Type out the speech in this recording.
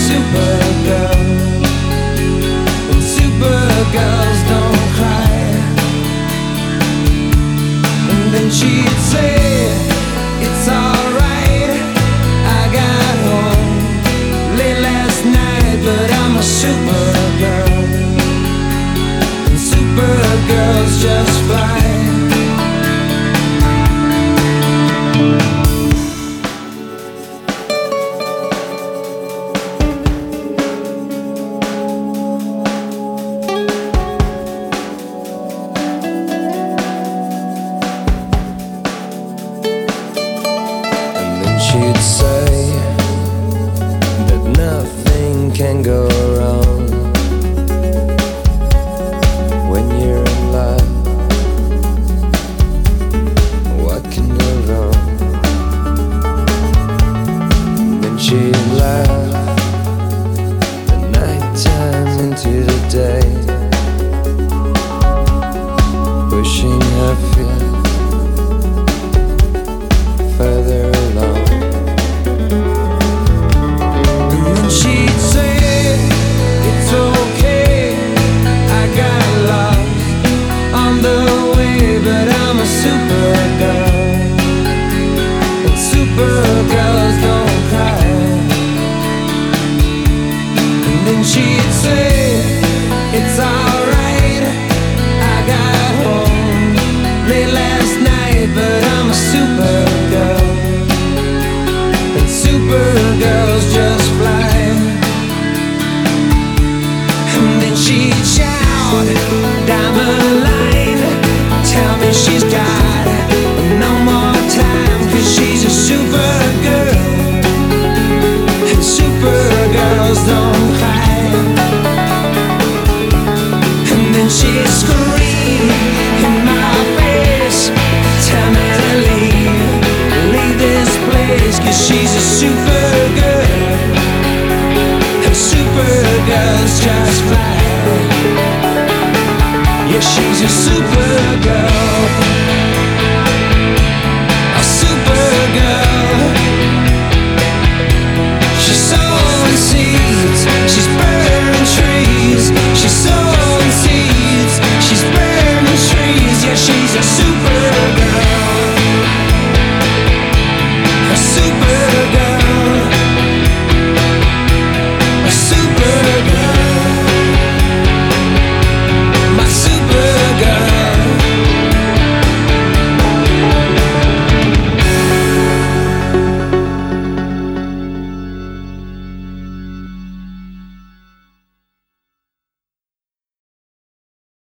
supergirl, and supergirls don't cry. And then she'd say, it's alright, I got home late last night, but I'm a supergirl, and supergirls just fly. She'd say that nothing can go wrong when you're in love. What can go wrong? Then she'd laugh the nighttime into the day, pushing her feet further along. She'd say, it's okay, I got lost on the way, but I'm a supergirl, and supergirls don't cry. And then she'd say, it's alright, I got home late last night, but I'm a supergirl, and supergirls just fly. She'd shout down the line, tell me she's got no more time, 'cause she's a supergirl, and supergirls don't cry. And then she'd scream in my face, tell me to leave this place, 'cause she's a supergirl, and supergirls just fly. Yeah, she's a super